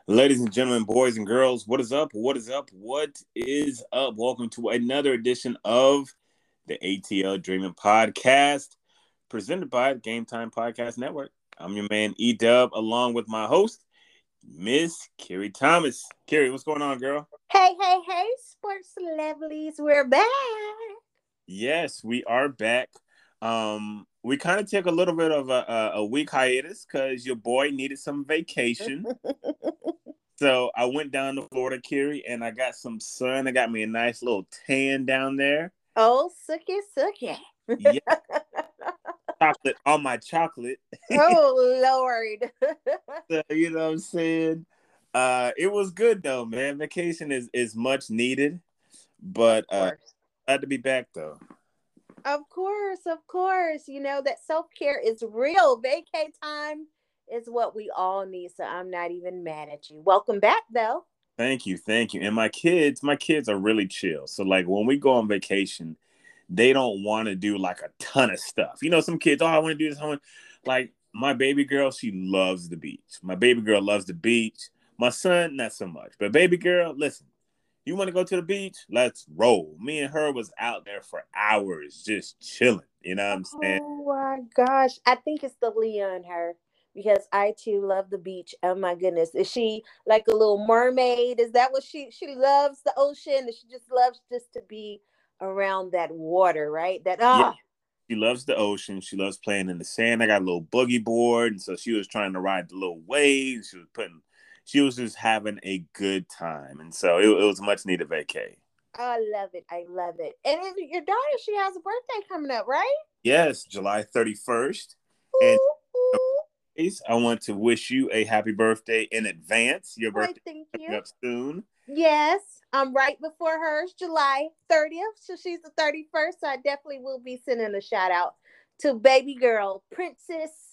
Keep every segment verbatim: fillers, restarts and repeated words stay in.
Ladies and gentlemen, boys and girls, what is up? What is up? What is up? Welcome to another edition of the A T L Dreaming Podcast, presented by Game Time Podcast Network. I'm your man E Dub, along with my host, Miss Carrie Thomas. Carrie, what's going on, girl? Hey, hey, hey, sports lovelies, we're back. Yes, we are back. Um, we kind of took a little bit of a, a, a week hiatus because your boy needed some vacation. So I went down to Florida, Carrie, and I got some sun. I got me a nice little tan down there. Oh, sucky, sucky. Yeah, chocolate on my chocolate. Oh, Lord. So, you know what I'm saying? Uh, it was good though, man. Vacation is, is much needed, but uh, glad to be back though. Of course, of course. You know that self-care is real. Vacay time is what we all need, so I'm not even mad at you. Welcome back, though. Thank you, thank you. And my kids, my kids are really chill. So like when we go on vacation, they don't want to do like a ton of stuff. You know, some kids, oh, I want to do this. I want like my baby girl, she loves the beach. My baby girl loves the beach. My son, not so much. But baby girl, listen, you want to go to the beach? Let's roll. Me and her was out there for hours just chilling. You know what I'm saying? Oh my gosh. I think it's the Leah in her because I too love the beach. Oh my goodness. Is she like a little mermaid? Is that what she she loves the ocean? And she just loves just to be around that water, right? That Yeah. ah She loves the ocean. She loves playing in the sand. I got a little boogie board. And so she was trying to ride the little waves. She was putting, she was just having a good time. And so it, it was much needed vacay. I love it. I love it. And then your daughter, she has a birthday coming up, right? Yes, July thirty-first. And Ooh, ooh. I want to wish you a happy birthday in advance. Your Why, birthday thank is coming you. up soon. Yes, I'm right before hers, July thirtieth. So she's the thirty-first. So I definitely will be sending a shout out to baby girl, princess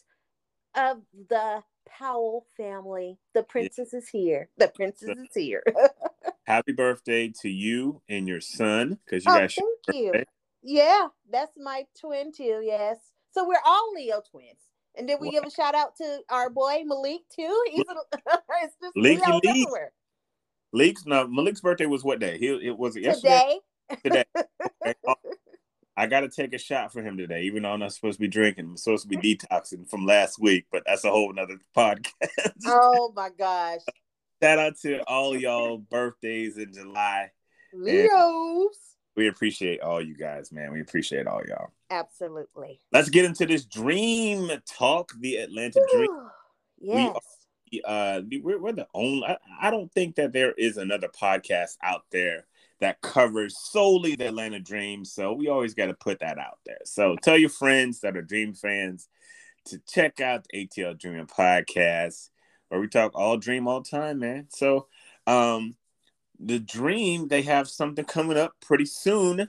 of the Powell family. The Yeah. princess is here. The princess So is here. happy birthday to you and your son, because you Oh, guys share thank a you. birthday. Yeah, that's my twin too. Yes. So we're all Leo twins. And then we Wow. give a shout out to our boy Malik too. He's a, it's just Leaky Leos Leak. everywhere. Leaks. No, Malik's birthday was what day? He it was it yesterday? Today. Today. Okay. Oh, I got to take a shot for him today, even though I'm not supposed to be drinking. I'm supposed to be detoxing from last week, but that's a whole nother podcast. Oh my gosh. Shout out to all y'all birthdays in July. And Leos. we appreciate all you guys, man. We appreciate all y'all. Absolutely. Let's get into this dream talk, the Atlanta Dream. We are, Yes. uh, we're, we're the only, I, I don't think that there is another podcast out there that covers solely the Atlanta Dream. So we always got to put that out there. So tell your friends that are Dream fans to check out the A T L Dreaming Podcast, where we talk all Dream all the time, man. So, um, the Dream, they have something coming up pretty soon.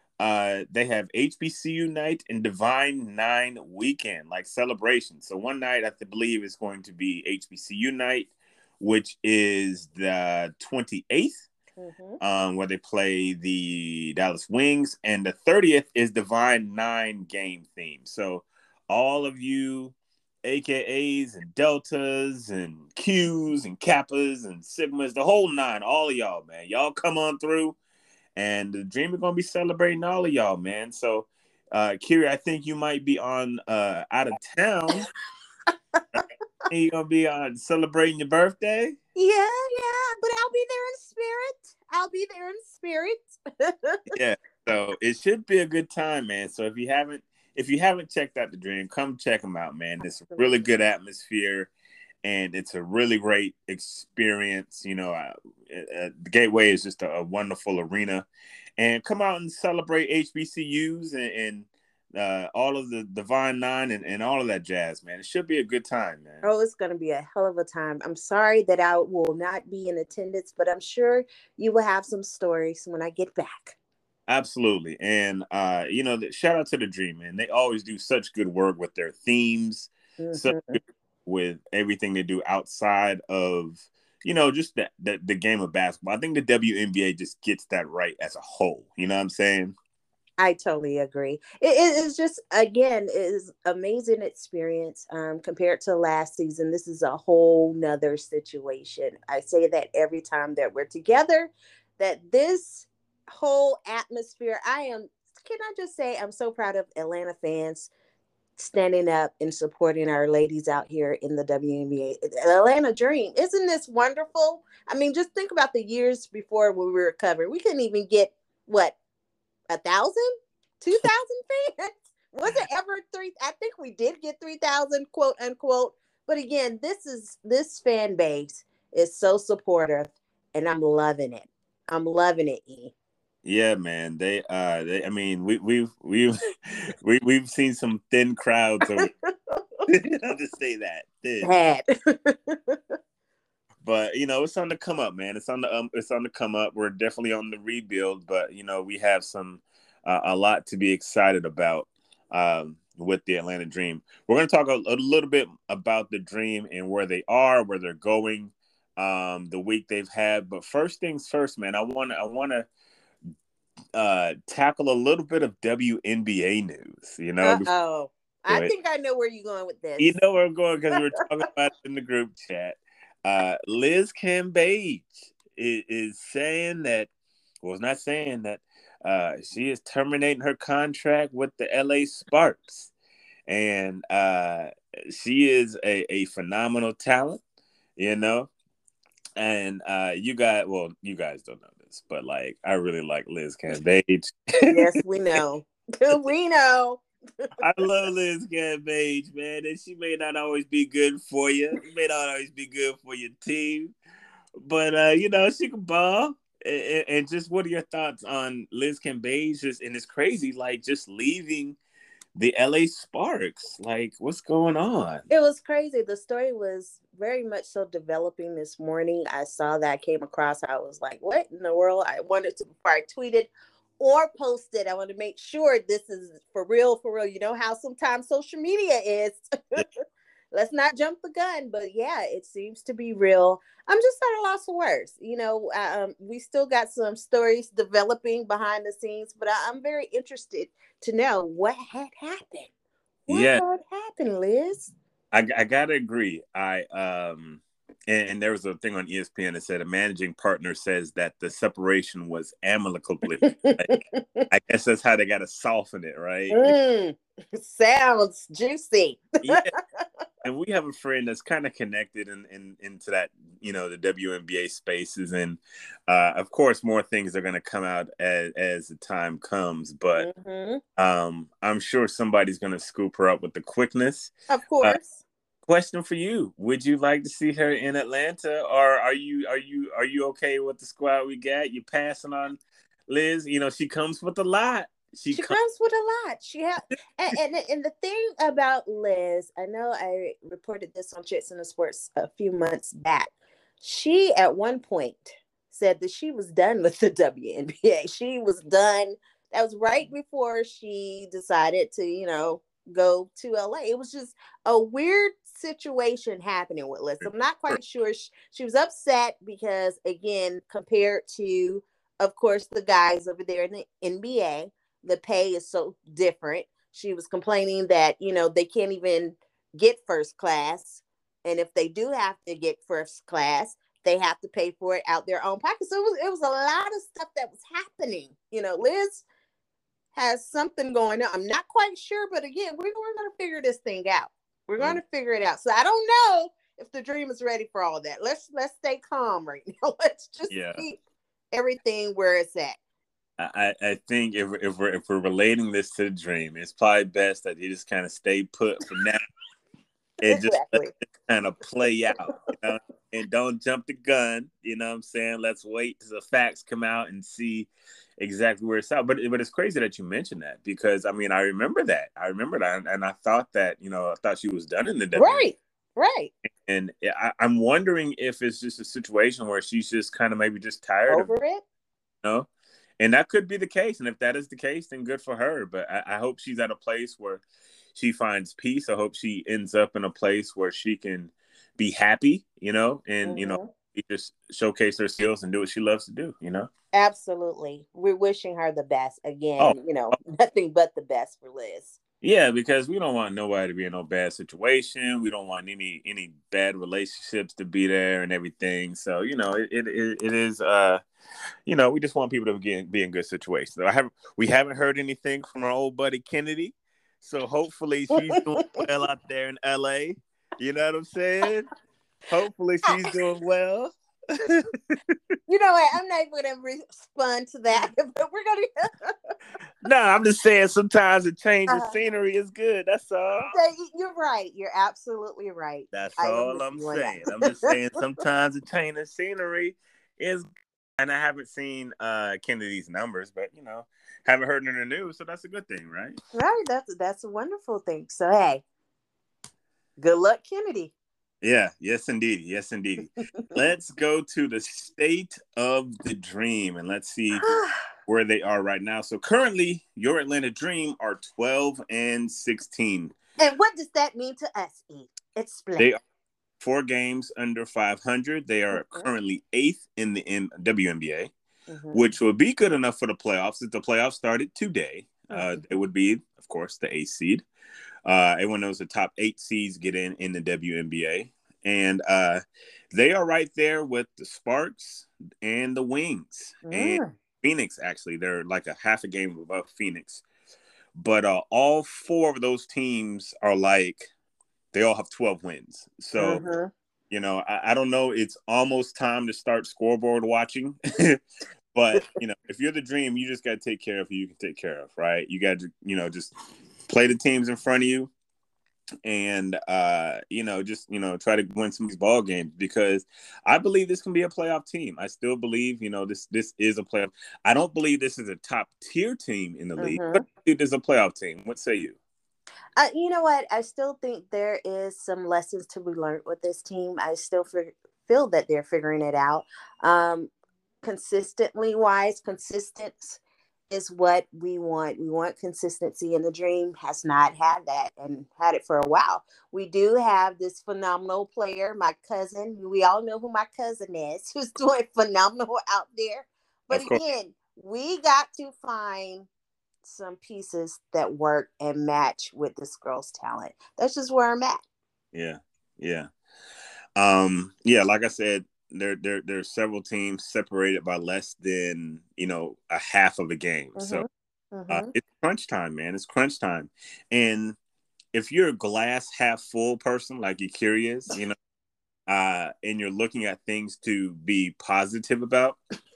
Uh, they have H B C U night and Divine Nine weekend, like celebration. So one night, I believe, is going to be H B C U night, which is the twenty-eighth, Mm-hmm. um, where they play the Dallas Wings, and the thirtieth is Divine Nine game theme. So all of you A K As and Deltas and Qs and Kappas and Sigmas, the whole nine, all of y'all, man, y'all come on through. And the Dream is gonna be celebrating all of y'all, man. So, uh, Kiri, I think you might be on uh, out of town. You're gonna be on celebrating your birthday. Yeah, yeah, but I'll be there in spirit. I'll be there in spirit. Yeah. So it should be a good time, man. So if you haven't, if you haven't checked out the Dream, come check them out, man. It's a really good atmosphere, and it's a really great experience. You know, uh, uh, the Gateway is just a, a wonderful arena, and come out and celebrate H B C Us and, and uh, all of the Divine Nine and, and all of that jazz, man. It should be a good time, man. Oh, it's going to be a hell of a time. I'm sorry that I will not be in attendance, but I'm sure you will have some stories when I get back. Absolutely. And, uh, you know, the, shout out to the Dream, man. They always do such good work with their themes, such Mm-hmm. good with everything they do outside of, you know, just the, the, the game of basketball. I think the W N B A just gets that right as a whole. You know what I'm saying? I totally agree. It it is just again it is amazing experience um, compared to last season. This is a whole nother situation. I say that every time that we're together, that this whole atmosphere. I am. Can I just say I'm so proud of Atlanta fans standing up and supporting our ladies out here in the W N B A. Atlanta Dream. Isn't this wonderful? I mean, just think about the years before when we were covered. We couldn't even get what a thousand, two thousand fans. Was it ever three? I think we did get three thousand, quote unquote. But again, this is this fan base is so supportive, and I'm loving it. I'm loving it. E. Yeah, man. They uh they I mean we we've we've we, we've seen some thin crowds over I'll just say that. Thin. Had. But you know, it's on the come up, man. It's on the um, it's on the come up. We're definitely on the rebuild, but you know, we have some uh, a lot to be excited about um, with the Atlanta Dream. We're going to talk a, a little bit about the Dream and where they are, where they're going, um, the week they've had. But first things first, man. I want to I want to uh, tackle a little bit of W N B A news. You know, oh, I think I know where you're going with this. You know where I'm going because we're talking about it in the group chat. Uh, Liz Cambage is, is saying that, well, it's not saying that uh, she is terminating her contract with the L A Sparks. And uh, she is a, a phenomenal talent, you know. And uh, you guys, well, you guys don't know this, but like, I really like Liz Cambage. Yes, we know. We know. I love Liz Cambage, man, and she may not always be good for you. It may not always be good for your team, but uh, you know she can ball. And, and just what are your thoughts on Liz Cambage? Just and it's crazy, like just leaving the L A Sparks. Like, what's going on? It was crazy. The story was very much so developing this morning. I saw that, came across. I was like, "What in the world?" I wanted to before I tweeted or posted. I want to make sure this is for real, for real. You know how sometimes social media is. Let's not jump the gun, but yeah, it seems to be real. I'm just at a loss of words. You know, um, we still got some stories developing behind the scenes, but I, I'm very interested to know what had happened. What Yeah, had happened, Liz? I, I gotta agree. I um. And, and there was a thing on E S P N that said a managing partner says that the separation was amicably. Like, I guess that's how they got to soften it, right? Mm, sounds juicy. Yeah. And we have a friend that's kind of connected in, in into that, you know, the W N B A spaces. And uh, of course, more things are going to come out as, as the time comes. But mm-hmm. um, I'm sure somebody's going to scoop her up with the quickness. Of course. Uh, Question for you: would you like to see her in Atlanta, or are you are you are you okay with the squad we got? You passing on Liz? You know she comes with a lot. She, she com- comes with a lot. She has, and, and and the thing about Liz, I know I reported this on Chits in the Sports a few months back. She at one point said that she was done with the W N B A. She was done. That was right before she decided to, you know, go to L A. It was just a weird situation happening with Liz. I'm not quite sure. She, she was upset because, again, compared to, of course, the guys over there in the N B A, the pay is so different. She was complaining that, you know, they can't even get first class. And if they do have to get first class, they have to pay for it out their own pocket. So it was, it was a lot of stuff that was happening. You know, Liz has something going on. I'm not quite sure, but again, we're, we're going to figure this thing out. We're going to figure it out. So I don't know if the Dream is ready for all that. Let's let's stay calm right now. Let's just yeah. keep everything where it's at. I, I think if if we're if we're relating this to the Dream, it's probably best that you just kind of stay put for now and exactly. just let it kind of play out, you know? And don't jump the gun. You know what I'm saying? Let's wait till the facts come out and see exactly where it's at. But but it's crazy that you mentioned that because I mean I remember that I remember that and I thought that you know I thought she was done in the W N B A. Right, right. And I, I'm wondering if it's just a situation where she's just kind of maybe just tired over of it. You know? And that could be the case. And if that is the case, then good for her. But I, I hope she's at a place where she finds peace. I hope she ends up in a place where she can be happy, you know, and, mm-hmm. you know, She just showcase her skills and do what she loves to do, you know? Absolutely. We're wishing her the best. Oh, Again, you know, nothing but the best for Liz. yeah, because we don't want nobody to be in no bad situation. We don't want any any bad relationships to be there and everything. So, you know, it it, it is uh you know, we just want people to be, be in good situations. I haven't we haven't heard anything from our old buddy Kennedy. So hopefully she's doing well out there in L A. You know what I'm saying? Hopefully she's doing well. You know what? I'm not going to respond to that, but we're going to. No, I'm just saying sometimes a change of uh, scenery is good. That's all. You're right. You're absolutely right. That's I all I'm saying. I'm just saying sometimes a change of scenery is. And I haven't seen uh, Kennedy's numbers, but you know, haven't heard in the news, so that's a good thing, right? Right. That's that's a wonderful thing. So hey, good luck, Kennedy. Yeah. Yes, indeed. Yes, indeed. Let's go to the state of the Dream and let's see where they are right now. So currently, your Atlanta Dream are twelve and sixteen. And what does that mean to us, E? Explain. They are four games under five hundred. They are mm-hmm. currently eighth in the M- W N B A, mm-hmm. which would be good enough for the playoffs. If the playoffs started today, mm-hmm. uh, it would be, of course, the eighth seed. Uh, everyone knows the top eight seeds get in in the W N B A. And uh, they are right there with the Sparks and the Wings. Mm. And Phoenix, actually. They're like a half a game above Phoenix. But uh, all four of those teams are like, they all have twelve wins. So, mm-hmm. you know, I, I don't know. It's almost time to start scoreboard watching. But, you know, if you're the Dream, you just got to take care of who you can take care of, right? You got to, you know, just play the teams in front of you. And, uh, you know, just, you know, try to win some of these ball games because I believe this can be a playoff team. I still believe, you know, this this is a playoff. I don't believe this is a top tier team in the mm-hmm. league, but I believe this is a playoff team. What say you? Uh, you know what? I still think there is some lessons to be learned with this team. I still f- feel that they're figuring it out. Um, consistently wise, consistent is what we want. We want consistency, and the Dream has not had that and had it for a while. We do have this phenomenal player, my cousin. We all know who my cousin is, who's doing phenomenal out there. But again, we got to find some pieces that work and match with this girl's talent. That's just where I'm at. Yeah, yeah. Um, yeah, like I said, There, there, there are several teams separated by less than, you know, a half of a game. Mm-hmm. So mm-hmm. Uh, it's crunch time, man. It's crunch time. And if you're a glass half full person, like you're curious, you know, uh, and you're looking at things to be positive about,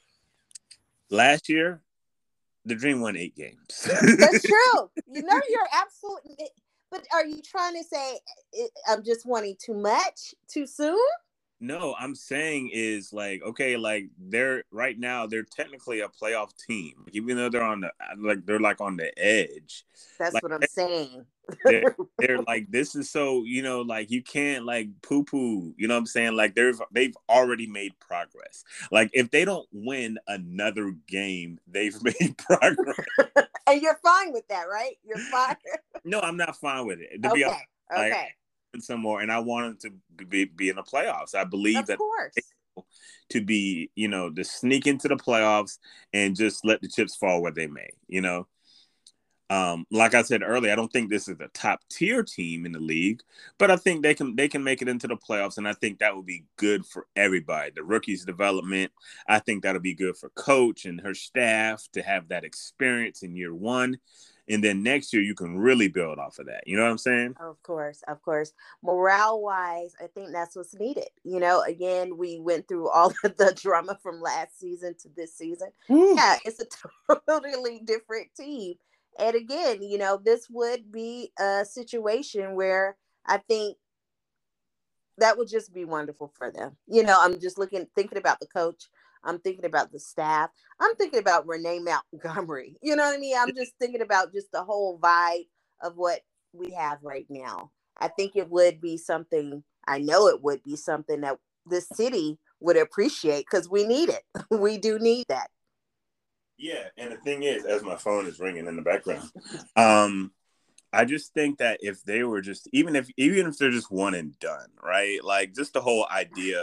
last year, the Dream won eight games. That's true. You know, you're absolutely. But are you trying to say I'm just wanting too much too soon? No, I'm saying is like, okay, like they're right now, they're technically a playoff team, even though they're on the, like, they're like on the edge. That's like, what I'm saying. they're, they're like, this is so, you know, like you can't like poo poo, you know what I'm saying? Like they've, they've already made progress. Like if they don't win another game, they've made progress. And you're fine with that, right? You're fine. No, I'm not fine with it. To okay. Be honest, okay. Like, some more, and I want them to be, be in the playoffs. I believe of that course. to be, you know, to sneak into the playoffs and just let the chips fall where they may, you know. Um, like I said earlier, I don't think this is a top tier team in the league, but I think they can they can make it into the playoffs, and I think that would be good for everybody. The rookies' development, I think that'll be good for coach and her staff to have that experience in year one. And then next year, you can really build off of that. You know what I'm saying? Of course, of course. Morale-wise, I think that's what's needed. You know, again, we went through all of the drama from last season to this season. Woo. Yeah, it's a totally different team. And again, you know, this would be a situation where I think that would just be wonderful for them. You know, I'm just looking, thinking about the coach. I'm thinking about the staff. I'm thinking about Renee Montgomery. You know what I mean? I'm just thinking about just the whole vibe of what we have right now. I think it would be something, I know it would be something that the city would appreciate because we need it. We do need that. Yeah, and the thing is, as my phone is ringing in the background, um, I just think that if they were just, even if even if they're just one and done, right? Like just the whole idea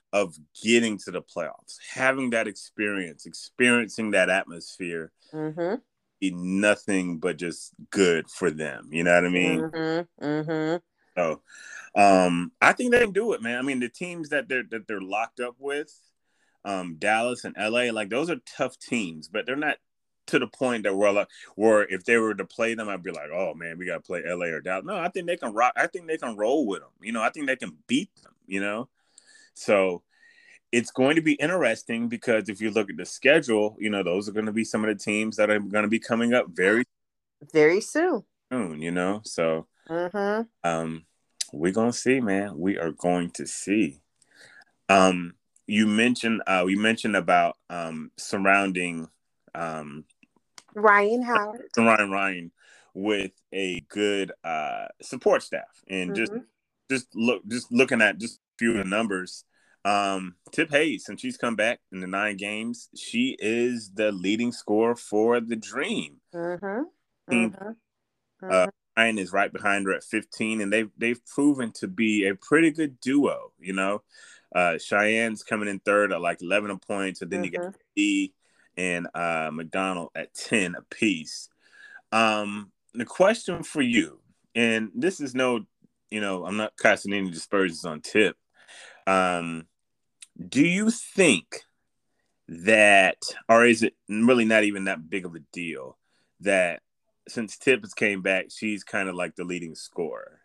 of getting to the playoffs, having that experience, experiencing that atmosphere, Mm-hmm. be nothing but just good for them. You know what I mean? Mm-hmm. Mm-hmm. So, um, I think they can do it, man. I mean, the teams that they're that they're locked up with, um, Dallas and L A, like those are tough teams, but they're not to the point that we're like, where if they were to play them, I'd be like, oh man, we got to play L A or Dallas. No, I think they can rock. I think they can roll with them. You know, I think they can beat them. You know, so it's going to be interesting because if you look at the schedule, you know, those are going to be some of the teams that are going to be coming up very Very soon. soon. You know, so Mm-hmm. um, we're gonna see, man. We are going to see. Um, you mentioned uh, we mentioned about um surrounding um Ryan Howard. Ryan Ryan with a good uh support staff, and just Mm-hmm. just look just looking at just a few of the numbers. Um, Tip Hayes, since she's come back in the nine games, she is the leading scorer for the Dream. Mm-hmm. Team, Mm-hmm. uh, Mm-hmm. Ryan is right behind her at fifteen, and they've they've proven to be a pretty good duo. You know, uh, Cheyenne's coming in third at like eleven points, and then you got Mm-hmm. E and uh, McDonald at ten apiece. Um, the question for you, and this is no, you know, I'm not casting any dispersions on Tip. Um, do you think that, or is it really not even that big of a deal that since Tip has came back, she's kind of like the leading scorer?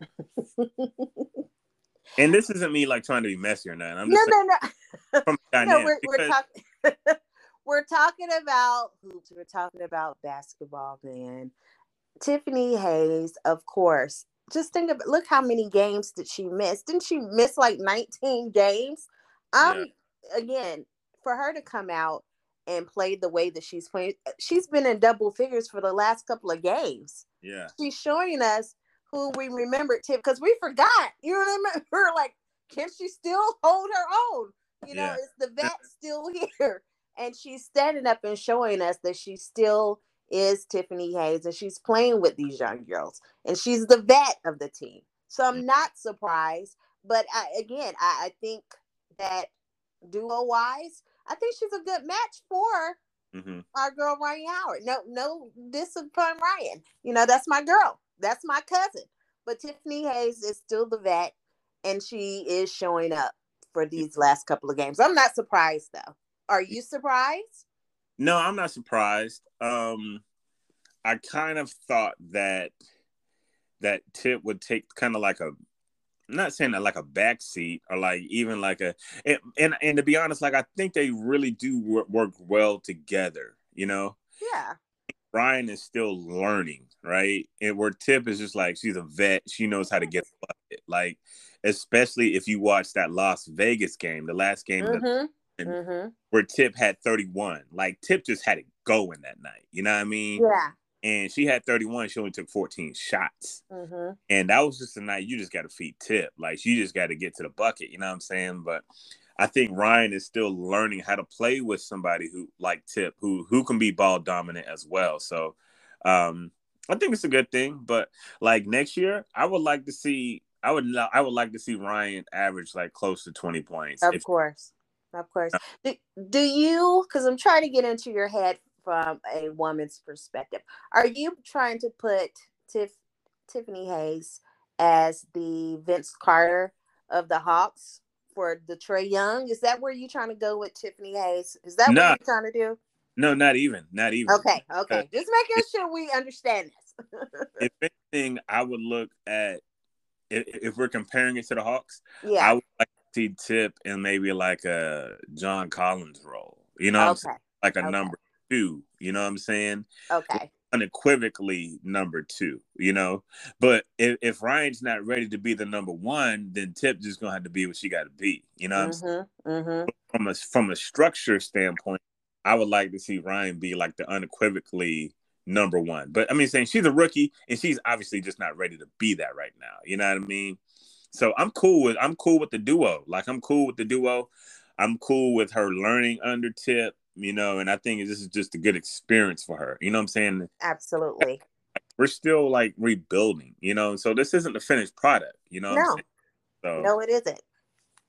And this isn't me like trying to be messy or not. I'm No, just saying no, no. from the No, dynamic we're we're because talking we're talking about hoops. We're talking about basketball, man. Tiffany Hayes, of course. Just think about look how many games did she miss? Didn't she miss like nineteen games? yeah, Um again, for her to come out and play the way that she's playing, she's been in double figures for the last couple of games. yeah, She's showing us who we remembered Tiff because we forgot. You know what I mean? We're like, can she still hold her own? You know, yeah, is the vet still here? And she's standing up and showing us that she still is Tiffany Hayes and she's playing with these young girls and she's the vet of the team. So I'm not surprised. But I, again, I, I think that duo wise, I think she's a good match for mm-hmm. our girl Ryan Howard. No, no discipline Ryan. You know, that's my girl. That's my cousin. But Tiffany Hayes is still the vet and she is showing up for these last couple of games. I'm not surprised though. Are you surprised? No, I'm not surprised. Um, I kind of thought that that Tip would take kind of like a, I'm not saying that like a backseat or like even like a, and, and and to be honest, like I think they really do work, work well together. You know, Yeah. Ryan is still learning, right? And where Tip is just like she's a vet, she knows how to get a bucket. Like, especially if you watch that Las Vegas game, the last game, that, Mm-hmm. Mm-hmm. where Tip had thirty-one. Like Tip just had it going that night. You know what I mean? Yeah. And she had thirty-one. She only took fourteen shots. Mm-hmm. And that was just a night you just got to feed Tip. Like, you just got to get to the bucket. You know what I'm saying? But I think Ryan is still learning how to play with somebody who, like Tip, who who can be ball dominant as well. So um, I think it's a good thing. But, like, next year, I would like to see – I would I would like to see Ryan average, like, close to twenty points. Of If, course. Of course. Do, do you, because I'm trying to get into your head from a woman's perspective, are you trying to put Tiff, Tiffany Hayes as the Vince Carter of the Hawks for the Trae Young? Is that where you're trying to go with Tiffany Hayes? Is that what no, you're trying to do? no, not even. Not even. Okay. Uh, Okay. Just making sure we understand this. if anything, I would look at, if, if we're comparing it to the Hawks, Yeah. I would like to see Tip in maybe like a John Collins role. You know what I'm Okay. saying? Like a Okay. number two. You know what I'm saying? Okay. Unequivocally number two, you know? But if, if Ryan's not ready to be the number one, then Tip just going to have to be what she got to be. You know what I'm saying? Mm-hmm. Mm-hmm. From a, from a structure standpoint, I would like to see Ryan be like the unequivocally number one. But I mean, saying she's a rookie and she's obviously just not ready to be that right now. You know what I mean? So I'm cool with I'm cool with the duo. Like I'm cool with the duo. I'm cool with her learning under Tip, you know, and I think this is just a good experience for her. You know what I'm saying? Absolutely. We're still like rebuilding, you know, so this isn't the finished product, you know what I'm No. saying? So No, it isn't.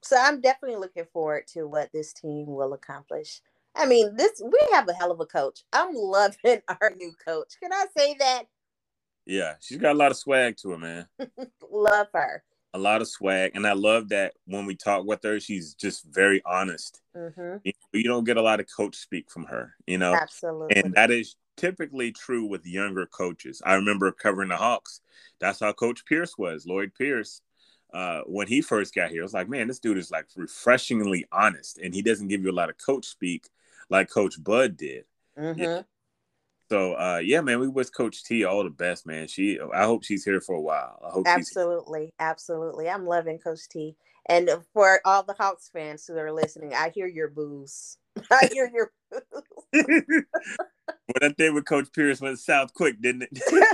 So I'm definitely looking forward to what this team will accomplish. I mean, this we have a hell of a coach. I'm loving our new coach. Can I say that? Yeah, she's got a lot of swag to her, man. Love her. A lot of swag, and I love that when we talk with her, she's just very honest. Mm-hmm. You, you don't get a lot of coach speak from her, you know, Absolutely. and that is typically true with younger coaches. I remember covering the Hawks. That's how Coach Pierce was, Lloyd Pierce. Uh, when he first got here, I was like, man, this dude is like refreshingly honest, and he doesn't give you a lot of coach speak like Coach Bud did. Mm-hmm. Yeah. So, uh, yeah, man, we wish Coach T all the best, man. She, I hope she's here for a while. I hope absolutely, she's absolutely. I'm loving Coach T, and for all the Hawks fans who are listening, I hear your boos. I hear your boos. Well, that thing with Coach Pierce went south quick, didn't it?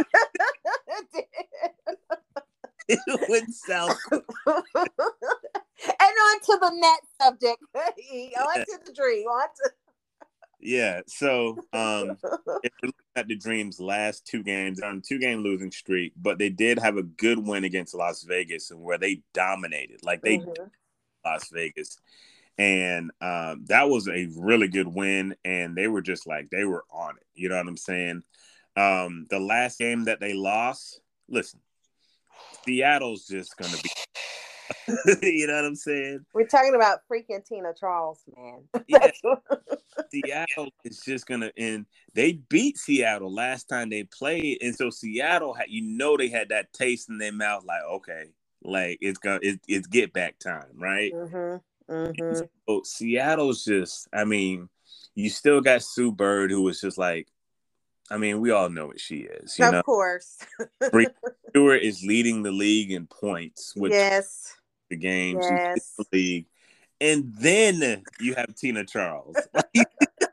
It went south quick. And on to the next subject. On to the dream. On to Yeah, so um, if we're looking at the Dream's last two games, they're on a two-game losing streak, but they did have a good win against Las Vegas, and where they dominated, like they mm-hmm. Las Vegas, and um, that was a really good win, and they were just like they were on it. You know what I'm saying? Um, the last game that they lost, listen, Seattle's just gonna be. You know what I'm saying? We're talking about freaking Tina Charles, man. Yeah. Seattle is just gonna end. They beat Seattle last time they played, and so Seattle had, you know, they had that taste in their mouth, like, okay, like it's gonna, it's, it's get back time, right? Mm-hmm. Mm-hmm. So Seattle's just, I mean, you still got Sue Bird, who was just like, I mean, we all know what she is, you of know. Of course, Breanna Stewart is leading the league in points, which yes, the game yes. she's in the league. And then you have Tina Charles. Like,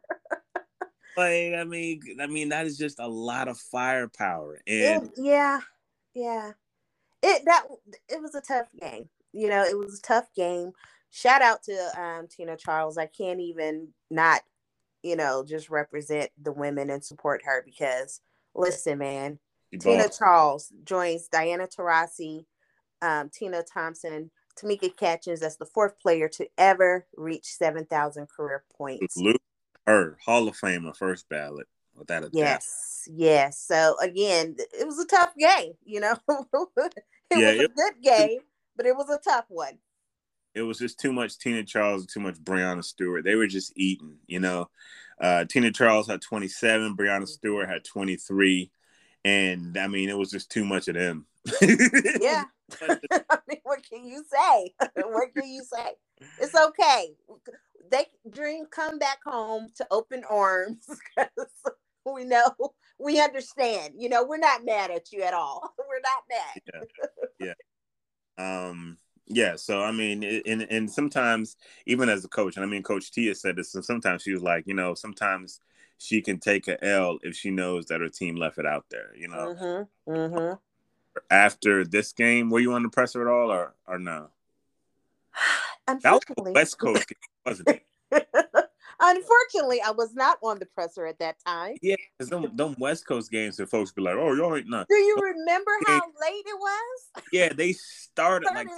like, I mean, I mean, that is just a lot of firepower. And it, yeah, yeah. It that it was a tough game. You know, it was a tough game. Shout out to um, Tina Charles. I can't even not, you know, just represent the women and support her because listen, man, Tina bought, Charles joins Diana Taurasi, um, Tina Thompson, Tamika Catchings as the fourth player to ever reach seven thousand career points. Luke, her Hall of Famer, first ballot, without a yes, doubt. Yes. So again, it was a tough game. You know, it yeah, was a it, good game, but it was a tough one. It was just too much Tina Charles and too much Breanna Stewart. They were just eating. You know, uh, Tina Charles had twenty-seven, Breanna Stewart had twenty-three, and I mean, it was just too much of them. Yeah. I mean, what can you say? What can you say? It's okay. They dream come back home to open arms because we know we understand. You know, we're not mad at you at all. We're not mad. Yeah. Yeah. Um. Yeah. So I mean, and and sometimes even as a coach, and I mean, Coach Tia said this, and sometimes she was like, you know, sometimes she can take a L if she knows that her team left it out there. You know. Mm-hmm. Mm-hmm. After this game, were you on the presser at all, or or no? Unfortunately, that was West Coast game, wasn't it? Unfortunately, I was not on the presser at that time. Yeah, because them, them West Coast games, the folks be like, "Oh, y'all ain't nothing." Do you remember how late it was? Yeah, they started, started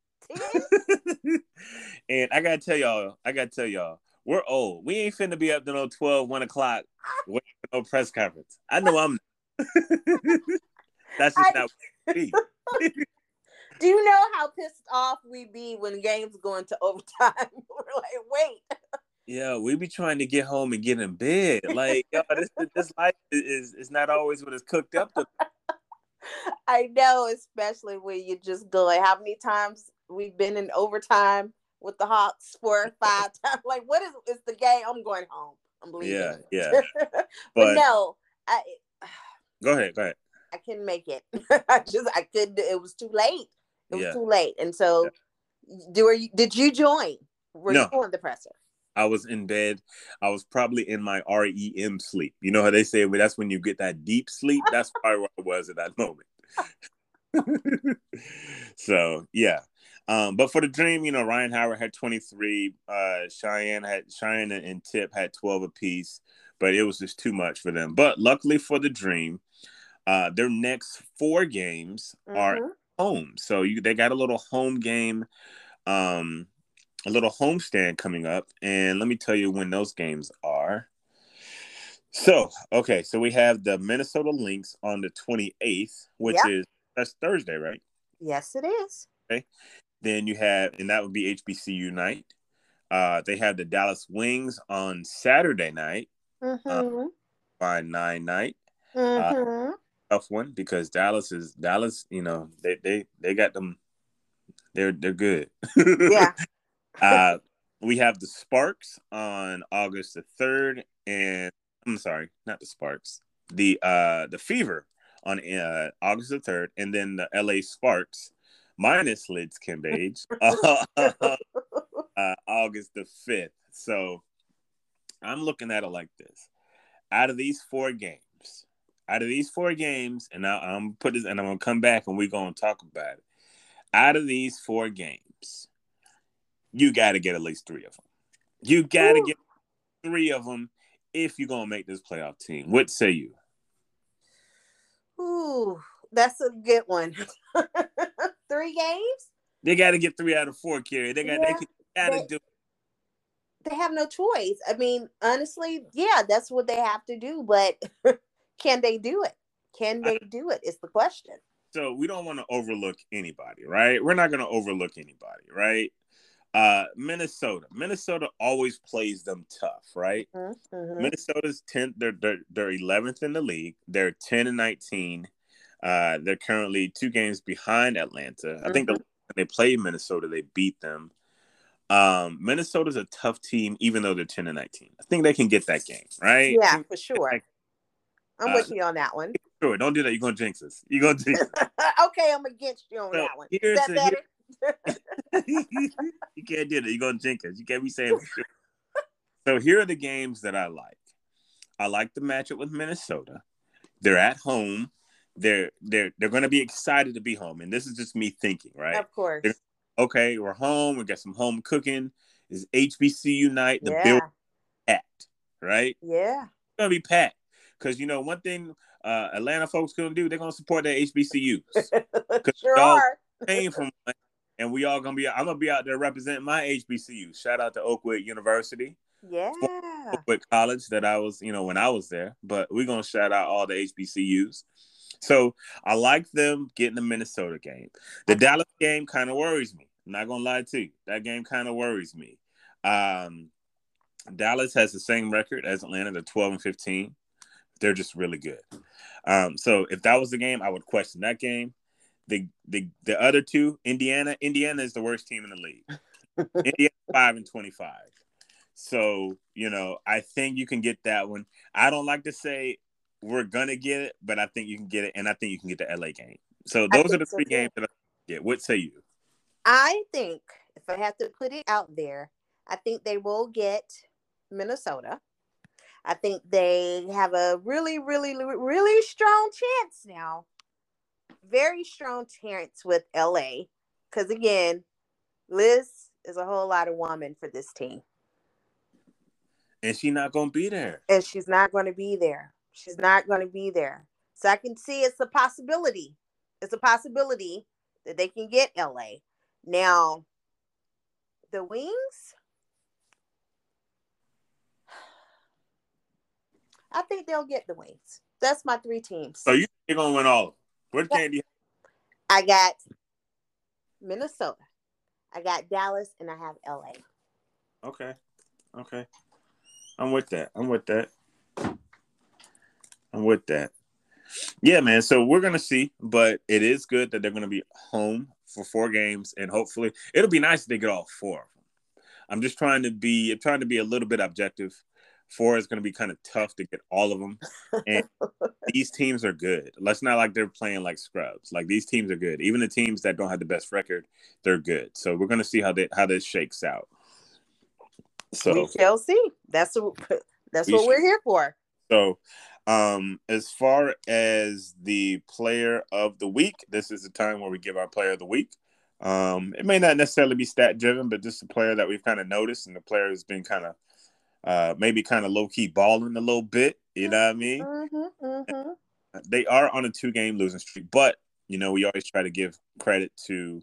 like. And I gotta tell y'all, I gotta tell y'all, we're old. We ain't finna be up to no twelve, one o'clock waiting for no press conference. I know I'm. That's just I... not. Do you know how pissed off we be when games go into overtime? We're like, wait. Yeah, we be trying to get home and get in bed. Like, yo, this this life is is not always what it's cooked up to. I know, especially when you just go. Like, how many times we've been in overtime with the Hawks? Four or five times. Like, what is is the game? I'm going home. I'm leaving. Yeah, yeah. but, but no, I. Go ahead, go ahead. I couldn't make it. I just I couldn't. It was too late. It was yeah. too late. And so, yeah. do you did you join? Were no. you on the presser? I was in bed. I was probably in my R E M sleep. You know how they say, well, that's when you get that deep sleep. That's probably where I was at that moment. So yeah. Um, but for the Dream, you know, Ryan Howard had twenty-three. Uh, Cheyenne had Cheyenne and Tip had twelve apiece, but it was just too much for them. But luckily for the Dream, uh, their next four games mm-hmm. are home. So you they got a little home game. Um, a little homestand coming up, and let me tell you when those games are. So, okay, so we have the Minnesota Lynx on the twenty-eighth, which Yep. is that's Thursday, right? Yes, it is. Okay. Then you have, and that would be H B C U night. Uh, they have the Dallas Wings on Saturday night, uh, Mm-hmm. by nine night. Uh, Mm-hmm. tough one because Dallas is Dallas. You know, they they they got them. They're they're good. Yeah. uh, we have the Sparks on August the third, and I'm sorry, not the Sparks. The uh the Fever on uh, August the third, and then the L A Sparks minus Lids Cambage uh, August the fifth. So I'm looking at it like this: out of these four games, out of these four games, and I, I'm put this, and I'm gonna come back and we're gonna talk about it. Out of these four games, you got to get at least three of them. You got to get three of them if you're gonna make this playoff team. What say you? Ooh, that's a good one. Three games? They got to get three out of four, Carrie. They got Yeah, they got to they do. they have no choice. I mean, honestly, yeah, that's what they have to do. But can they do it? Can I, they do it? Is the question. so we don't want to overlook anybody, right? We're not going to overlook anybody, right? Uh, Minnesota. Minnesota always plays them tough, right? Mm-hmm. Minnesota's tenth. They're they're they're eleventh in the league. They're ten and nineteen. Uh, they're currently two games behind Atlanta. I think the, Mm-hmm. when they played Minnesota, they beat them. Um, Minnesota's a tough team, even though they're ten and nineteen. I think they can get that game, right? Yeah, for sure. I'm Uh, with you on that one. sure, don't do that. You're gonna jinx us. You're gonna jinx us. Okay, I'm against you on So that one. Is here's that the better? here. You can't do that. You're gonna jinx us. You can't be saying for sure. So here are the games that I like. I like the matchup with Minnesota. They're at home. They're they're they're going to be excited to be home, and this is just me thinking, right? Of course. They're, okay, we're home. We got some home cooking. Is H B C U night? The bill Yeah. packed, right? Yeah. It's gonna be packed because you know one thing uh, Atlanta folks gonna do. They're gonna support their H B C Us because Sure y'all are. came from one, and we all gonna be. I'm gonna be out there representing my H B C U. Shout out to Oakwood University. Yeah. With college that I was, you know, when I was there, but we're gonna shout out all the H B C Us. So I like them getting the Minnesota game. The Okay. Dallas game kind of worries me. I'm not gonna lie to you. That game kind of worries me. Um, Dallas has the same record as Atlanta. They're twelve and fifteen. They're just really good. Um, so if that was the game, I would question that game. The the the other two, Indiana, Indiana is the worst team in the league. Indiana five and twenty-five. So, you know, I think you can get that one. I don't like to say we're going to get it, but I think you can get it. And I think you can get the L A game. So I those are think the so three too. games that I get. What say you? I think if I have to put it out there, I think they will get Minnesota. I think they have a really, really, really strong chance now. Very strong chance with L A. Because again, Liz is a whole lot of woman for this team. And she's not going to be there. And she's not going to be there. She's not going to be there. So I can see it's a possibility. It's a possibility that they can get L A. Now, the Wings, I think they'll get the Wings. That's my three teams. So you you're going to win all of them. What game do you I got Minnesota. I got Dallas, and I have L A. have? Okay. Okay. I'm with that. I'm with that. I'm with that. Yeah, man. So we're going to see, but it is good that they're going to be home for four games, and hopefully it'll be nice if they get all four of them. I'm just trying to be I'm trying to be a little bit objective. Four is going to be kind of tough to get all of them, and these teams are good. Let's not like they're playing like scrubs. Like these teams are good. Even the teams that don't have the best record, they're good. So we're going to see how they how this shakes out. So we shall see. That's what that's we what should, we're here for. So, um, as far as the player of the week, this is the time where we give our player of the week. Um, it may not necessarily be stat driven, but just a player that we've kind of noticed, and the player has been kind of uh, maybe kind of low key balling a little bit. You know what I mean? Mm-hmm, mm-hmm. They are on a two game losing streak, but you know we always try to give credit to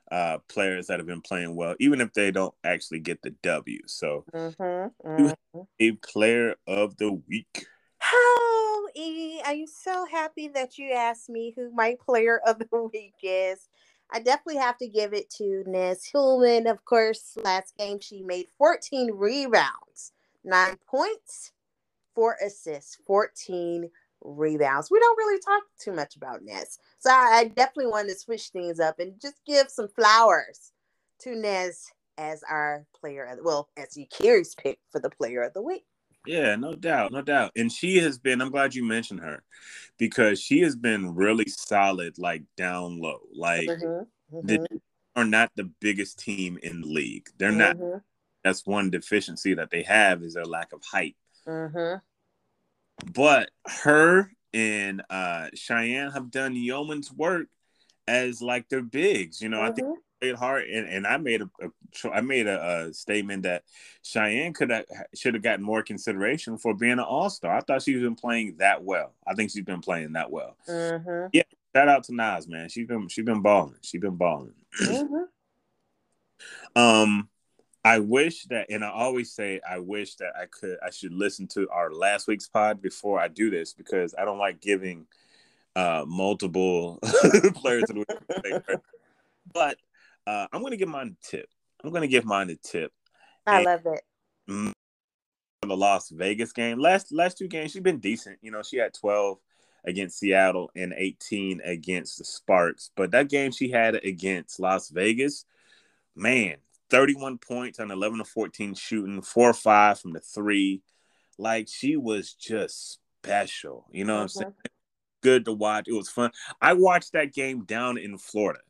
uh, players that have been playing well, even if they don't actually get the W. So, Mm-hmm, you have mm-hmm. a player of the week. Oh, Edie, I'm so happy that you asked me who my player of the week is. I definitely have to give it to Ness Hillman. Of course, last game she made fourteen rebounds, nine points, four assists, fourteen rebounds. We don't really talk too much about Ness. So I, I definitely wanted to switch things up and just give some flowers to Ness as our player of, well, as Yakiri's pick for the player of the week. Yeah, no doubt, no doubt. And she has been, I'm glad you mentioned her because she has been really solid, like down low. Like, Mm-hmm, the mm-hmm, are not the biggest team in the league. They're not. mm-hmm, That's one deficiency that they have is their lack of height. mm-hmm. But her and uh, Cheyenne have done yeoman's work as like their bigs. You know, I think Mm-hmm. they played hard, and, and I made a, a I made a, a statement that Cheyenne could have should have gotten more consideration for being an all star. I thought she's been playing that well. I think she's been playing that well. Mm-hmm. Yeah, shout out to Nas, man. She's been she's been balling. She's been balling. Mm-hmm. um. I wish that, and I always say, I wish that I could, I should listen to our last week's pod before I do this because I don't like giving uh, multiple players of the week. But uh, I'm going to give mine a tip. I'm going to give mine a tip. I And love it. the Las Vegas game, last last two games, she's been decent. You know, she had twelve against Seattle and eighteen against the Sparks. But that game she had against Las Vegas, man, thirty-one points on eleven to fourteen shooting, four or five from the three. Like, she was just special. You know what I'm saying? Mm-hmm. Good to watch. It was fun. I watched that game down in Florida.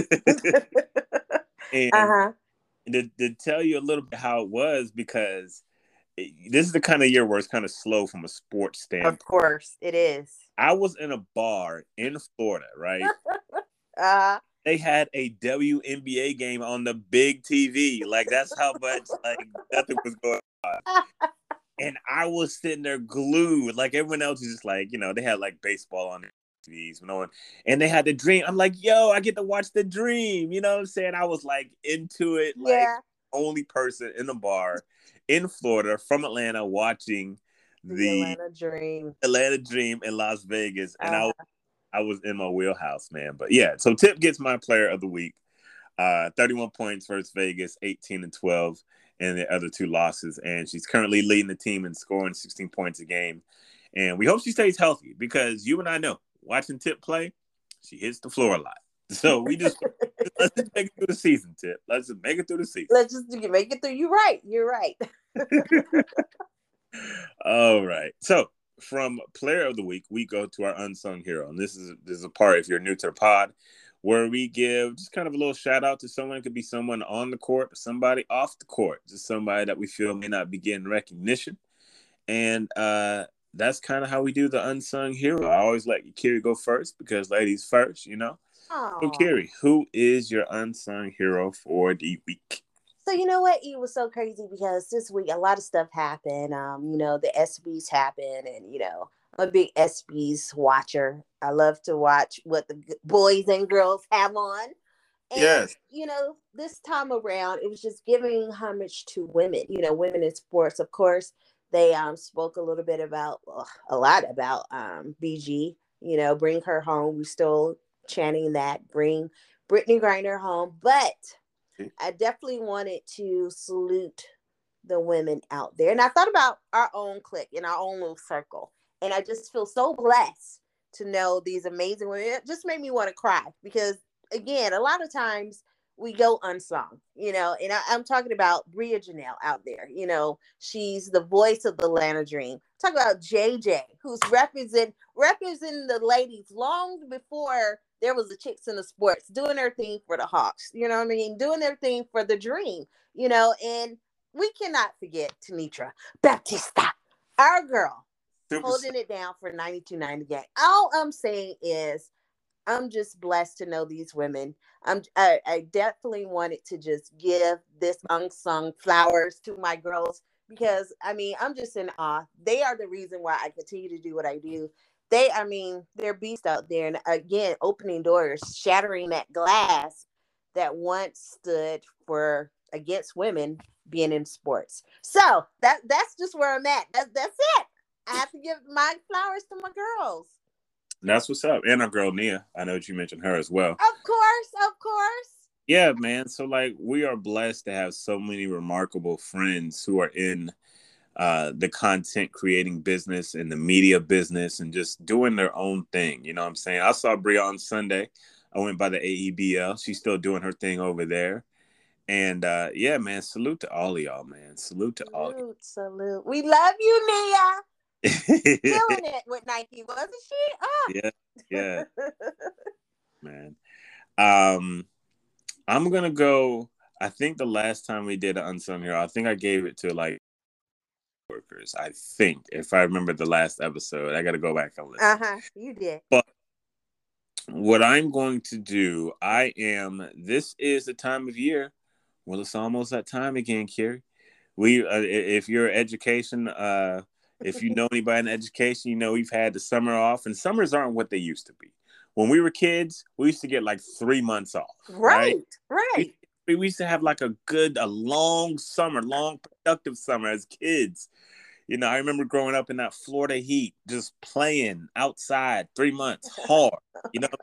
And Uh-huh. to, to tell you a little bit how it was, because it, this is the kind of year where it's kind of slow from a sports Of standpoint. course, it is. I was in a bar in Florida, right? Uh, They had a W N B A game on the big T V. Like, that's how much, like, nothing was going on. And I was sitting there glued. Like, everyone else is just like, you know, they had, like, baseball on their T Vs. You know, and they had the dream. I'm like, yo, I get to watch the dream. You know what I'm saying? I was, like, into it. Like, yeah. only person in the bar in Florida from Atlanta watching The the Atlanta Dream. Atlanta Dream in Las Vegas. And Uh, I I was in my wheelhouse, man. But yeah, so Tip gets my player of the week. Uh, thirty-one points versus Vegas, eighteen and twelve, and the other two losses. And she's currently leading the team and scoring sixteen points a game. And we hope she stays healthy because you and I know, watching Tip play, she hits the floor a lot. So we just let's just make it through the season, Tip. Let's just make it through the season. let's just make it through. You're right. You're right. All right. So from player of the week, we go to our unsung hero. And this is this is a part, if you're new to the pod, where we give just kind of a little shout out to someone. It could be someone on the court or somebody off the court, just somebody that we feel may not be getting recognition. And uh, that's kind of how we do the unsung hero. I always let Kiri go first because ladies first, you know. So Aw. Kiri, who is your unsung hero for the week? So you know what? It was so crazy because this week a lot of stuff happened. Um, you know, the S Bs happened, and you know, I'm a big S Bs watcher. I love to watch what the g- boys and girls have on. And Yes. you know, this time around, it was just giving homage to women. You know, women in sports. Of course, they um spoke a little bit about ugh, a lot about um B G. You know, bring her home. We still chanting that. Bring Brittany Griner home, but I definitely wanted to salute the women out there. And I thought about our own clique in our own little circle. And I just feel so blessed to know these amazing women. It just made me want to cry because, again, a lot of times we go unsung, you know, and I, I'm talking about Bria Janelle out there. You know, she's the voice of the Atlanta Dream. Talk about J J, who's represent representing the ladies long before there was the chicks in the sports, doing their thing for the Hawks. You know what I mean? Doing their thing for the Dream. You know, and we cannot forget Tanitra Baptista, our girl, Super. holding it down for ninety-two ninety game. All I'm saying is I'm just blessed to know these women. I'm, I, I definitely wanted to just give this unsung flowers to my girls because, I mean, I'm just in awe. They are the reason why I continue to do what I do. They, I mean, they're beasts out there. And again, opening doors, shattering that glass that once stood for against women being in sports. So that that's just where I'm at. That's that's it. I have to give my flowers to my girls. That's what's up. And our girl Nia. I know that you mentioned her as well. Of course, of course. Yeah, man. So like we are blessed to have so many remarkable friends who are in uh, the content creating business and the media business and just doing their own thing. You know what I'm saying? I saw Bria on Sunday. I went by the A E B L. She's still doing her thing over there. And uh, yeah, man, salute to all of y'all, man. Salute to all of Salute, salute. We love you, Nia. you. Killing it with Nike, wasn't she? Ah. Yeah, yeah, man. Um, I'm gonna go. I think the last time we did an unsung hero, I think I gave it to like workers. I think if I remember the last episode, I got to go back and listen. Uh huh. You did. But what I'm going to do, I am. This is the time of year. Well, it's almost that time again, Carrie. We, uh, if you're education, uh, if you know anybody in education, you know we've had the summer off, and summers aren't what they used to be. When we were kids, we used to get like three months off. Right, right. right. We, we used to have like a good, a long summer, long productive summer as kids. You know, I remember growing up in that Florida heat, just playing outside three months hard. You know,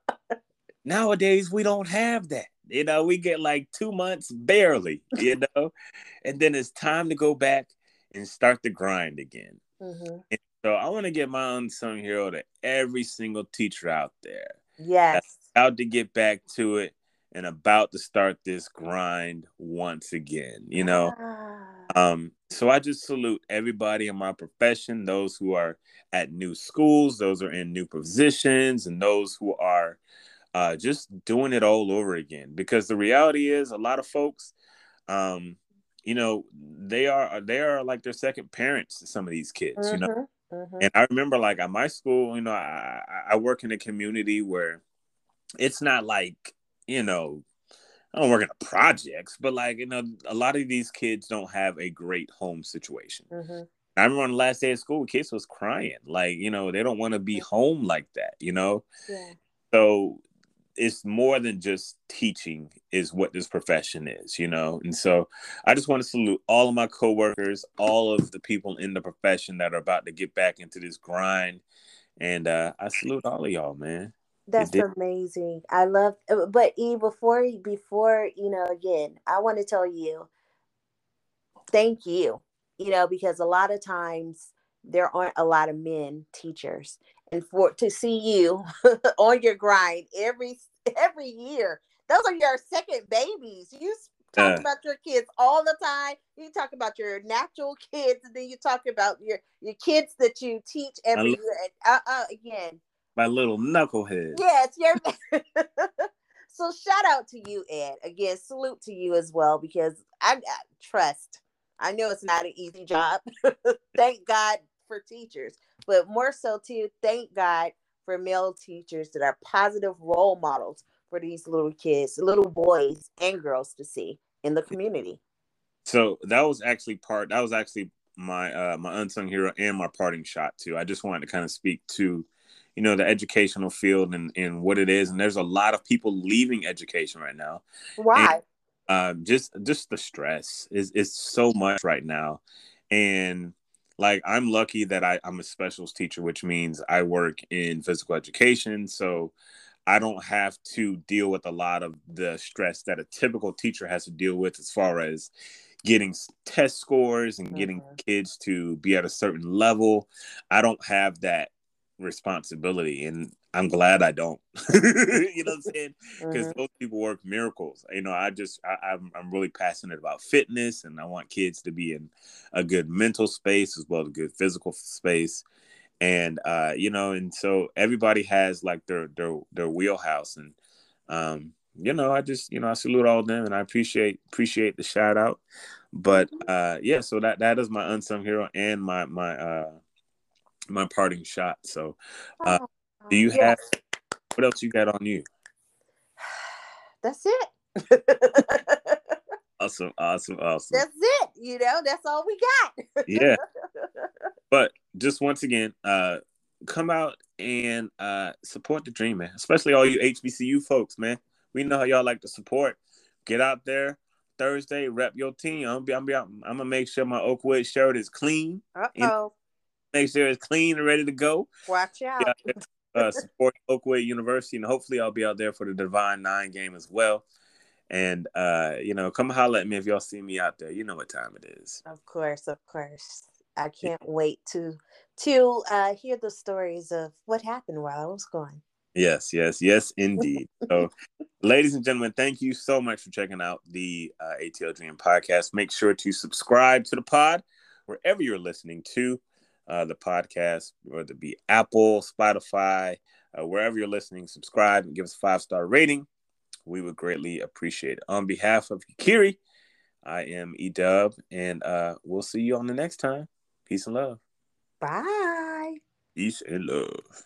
nowadays we don't have that. You know, we get like two months barely, you know, and then it's time to go back and start the grind again. Mm-hmm. And so I want to give my unsung hero to every single teacher out there. Yes. That's out to get back to it and about to start this grind once again, you know. Ah. Um, so I just salute everybody in my profession, those who are at new schools, those who are in new positions, and those who are Uh, just doing it all over again, because the reality is a lot of folks, um, you know, they are they are like their second parents to some of these kids, mm-hmm, you know. Mm-hmm. And I remember, like at my school, you know, I, I work in a community where it's not like, you know, I don't work in the projects, but like, you know, a lot of these kids don't have a great home situation. Mm-hmm. I remember on the last day of school, kids was crying, like, you know, they don't want to be mm-hmm. home like that, you know. Yeah. So it's more than just teaching is what this profession is, you know? And so I just want to salute all of my coworkers, all of the people in the profession that are about to get back into this grind. And uh, I salute all of y'all, man. That's amazing. I love, but E, before, before, you know, again, I want to tell you, thank you, you know, because a lot of times there aren't a lot of men teachers. And for to see you on your grind every every year, those are your second babies. You talk uh, about your kids all the time. You talk about your natural kids, and then you talk about your your kids that you teach every li- year. And uh, uh, again, my little knucklehead. Yes, you're. So shout out to you, Ed. Again, salute to you as well, because I, I trust. I know it's not an easy job. Thank God for teachers, but more so too, thank God for male teachers that are positive role models for these little kids, little boys and girls to see in the community. So that was actually part, that was actually my, uh, my unsung hero and my parting shot too. I just wanted to kind of speak to, you know, the educational field and, and what it is. And there's a lot of people leaving education right now. Why? And, uh, just, just the stress is, is so much right now. And like, I'm lucky that I, I'm a specialist teacher, which means I work in physical education. So I don't have to deal with a lot of the stress that a typical teacher has to deal with as far as getting test scores and getting mm-hmm. kids to be at a certain level. I don't have that responsibility, and I'm glad I don't. You know what I'm saying? Because mm-hmm. those people work miracles. You know, I just I, I'm I'm really passionate about fitness, and I want kids to be in a good mental space as well as a good physical space. And uh, you know, and so everybody has like their their their wheelhouse, and um, you know, I just you know I salute all of them, and I appreciate appreciate the shout out. But uh, yeah, so that that is my unsung hero and my my uh my parting shot. So uh oh, do you yes. have what else you got on you? That's it. Awesome, awesome, awesome. That's it. You know, that's all we got. Yeah. But just once again, uh come out and uh support the dream, man. Especially all you H B C U folks, man. We know how y'all like to support. Get out there Thursday, rep your team. I'm gonna be, I'm, be, I'm gonna make sure my Oakwood shirt is clean. Uh oh. Make sure it's clean and ready to go. Watch out. out there, uh, support Oakwood University, and hopefully I'll be out there for the Divine Nine game as well. And uh, you know, come holler at me if y'all see me out there. You know what time it is. Of course, of course. I can't yeah. wait to to uh, hear the stories of what happened while I was gone. Yes, yes, yes, indeed. So, ladies and gentlemen, thank you so much for checking out the uh, A T L Dream podcast. Make sure to subscribe to the pod wherever you're listening to uh, the podcast, whether it be Apple, Spotify, uh, wherever you're listening. Subscribe and give us a five-star rating. We would greatly appreciate it. On behalf of Yakiri, I am E-Dub, and uh, we'll see you on the next time. Peace and love. Bye. Peace and love.